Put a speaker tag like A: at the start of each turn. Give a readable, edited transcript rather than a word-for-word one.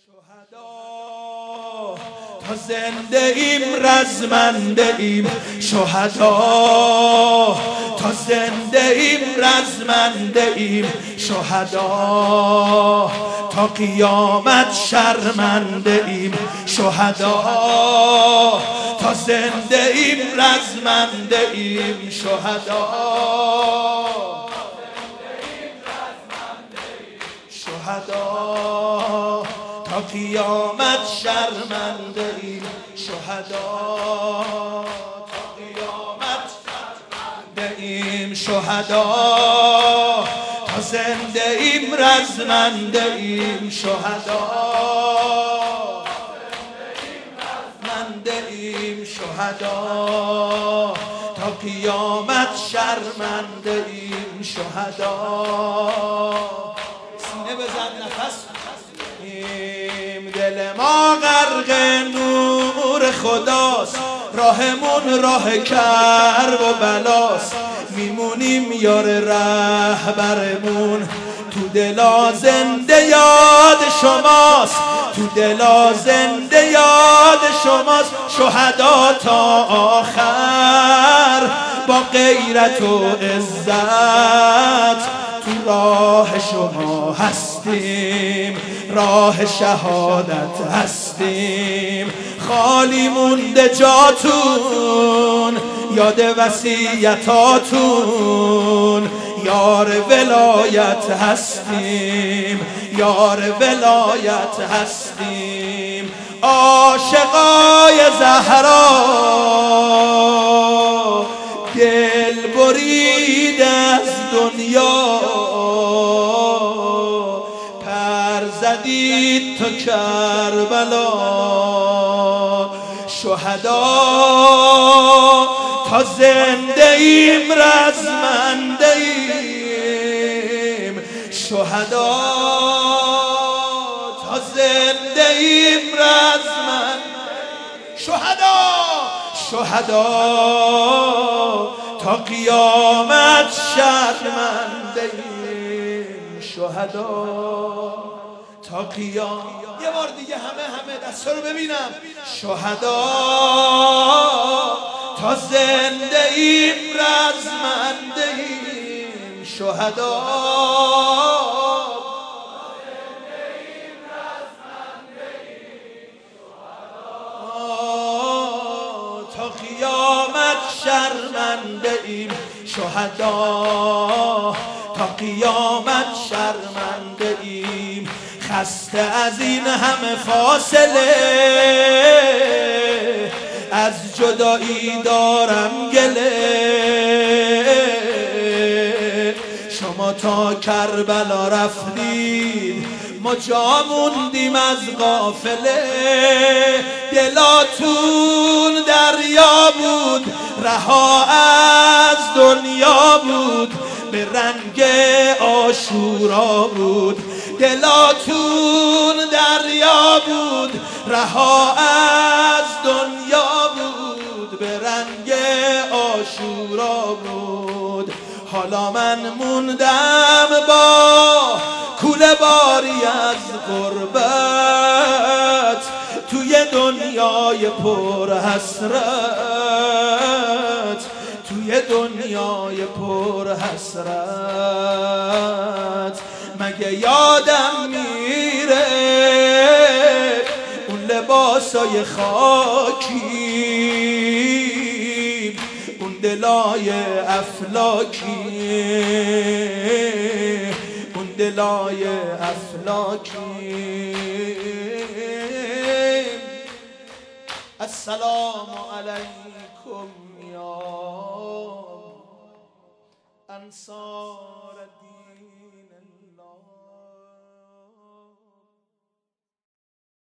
A: شهدا تا زنده ایم رزمنده ایم، شهدا تا زنده ایم رزمنده ایم، شهدا تا قیامت شرمنده ایم، شهدا تا زنده ایم رزمنده ایم، شهدا شهدا تا قیامت شرمنده ایم، شهدا تا قیامت شرمنده ایم، شهدا تا زنده ایم رزمنده ایم، شهدا رزمنده ایم، شهدا تا قیامت شرمنده ایم، شهدا بزن نفس دل ما غرق نور خداست، راهمون راه کرب و بلاست، میمونیم یار رهبرمون، تو دلا زنده یاد شماست، تو دلا زنده یاد شماست، شهدا تا آخر با غیرت و عزت تو راه شما هستیم، راه شهادت هستیم، خالی مونده جاتون، یاد وصیتاتون، یار ولایت هستیم، یار ولایت هستیم، عاشقای زهرا دل برید از دنیا، پر زدید تا کربلا، شهدا تا زنده ایم رزمنده ایم، شهدا تا زنده ایم رزمنده ایم، شهدا شهدا تا قیامت شرمنده ایم، شهدا تا قیامت. یه بار دیگه همه دستا رو ببینم، شهدا تا زنده ایم رزمنده ایم، شهدا تا قیامت شرمنده ایم، شهدا تا قیامت شرمنده ایم، خسته از این همه فاصله، از جدایی دارم گله، شما تا کربلا رفتید ما جا موندیم از قافله، دلاتون دریا بود رها از دنیا بود، به رنگ عاشورا بود، دلاتون دریا بود رها از دنیا بود، به رنگ عاشورا بود، حالا من موندم با کوله باری از غربت، توی دنیای پر حسرت، توی دنیای پر حسرت، مگه یادم میره اون لباسای خاکی، اون دلای افلاکی، اون دلای افلاکی. السلام علیکم یا انصار الدین.